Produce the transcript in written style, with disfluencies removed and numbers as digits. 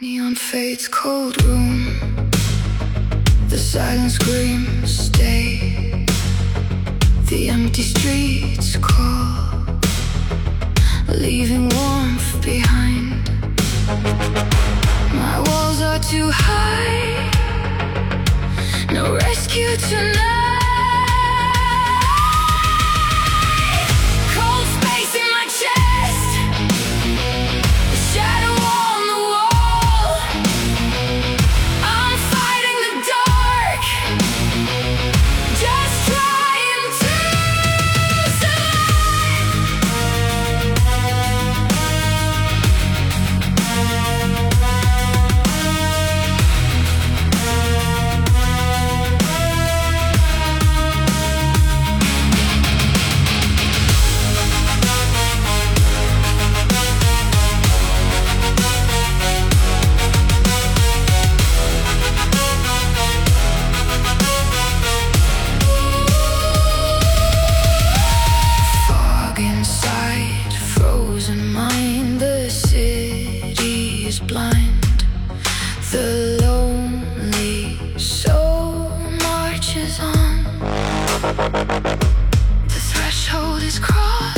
Neon fades, cold room. The silent screams stay. The empty streets call, leaving warmth behind. My walls are too high, no rescue tonight. Cold space in my chest, a shadow on the wall. I'm fighting the dark, just trying to fog inside, frozen mind. The city is blind. The lonely soul marches on. The threshold is crossed.